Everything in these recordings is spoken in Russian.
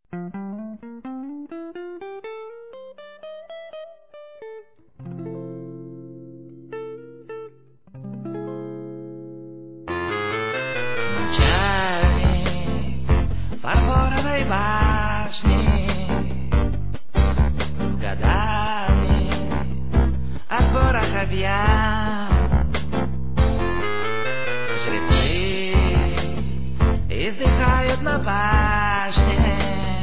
Фарфоровой башни с годами от пороха пьян. Жрецы издыхают на башне,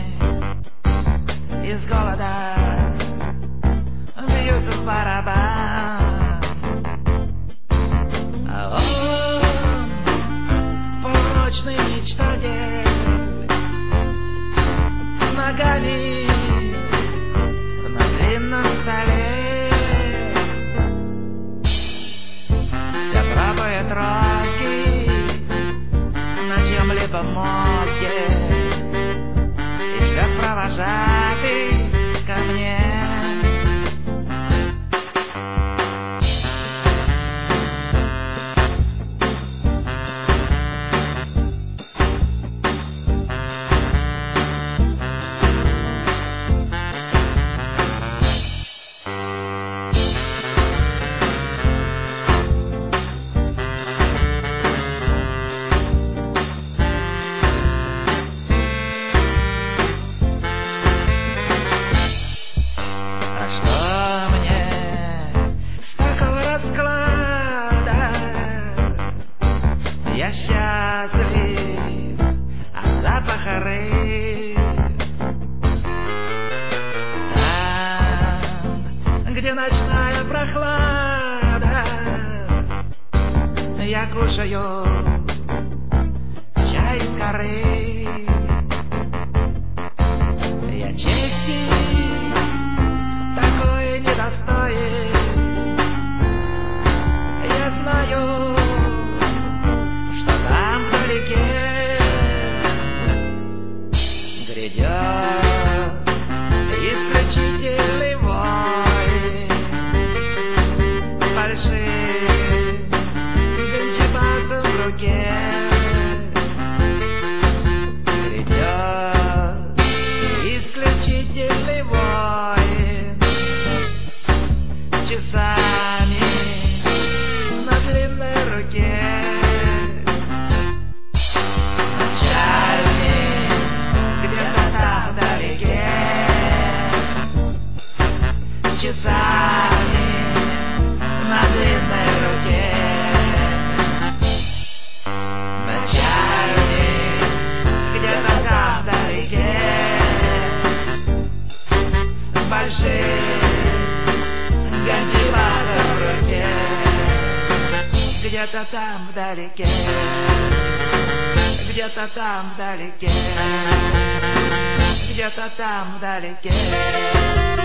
из голода бьют в барабан. А он полночный мечтатель с ногами на длинном столе. Все пробует розги на чьем-либо мозге и ждет провожатый ко мне. Я счастлив от запаха рыб. Там, где ночная прохлада, я кушаю чай из коры. Я чести такой недостоин. Я знаю, грядет исключительный вой большим ганджибасом в руке. Грядет исключительный вой часами на длинной руке. Часами на длинной руке. Начальник где-то там вдалеке, с большим ганджибасом в руке. Где-то там вдалеке, где-то там вдалеке, где-то там вдалеке.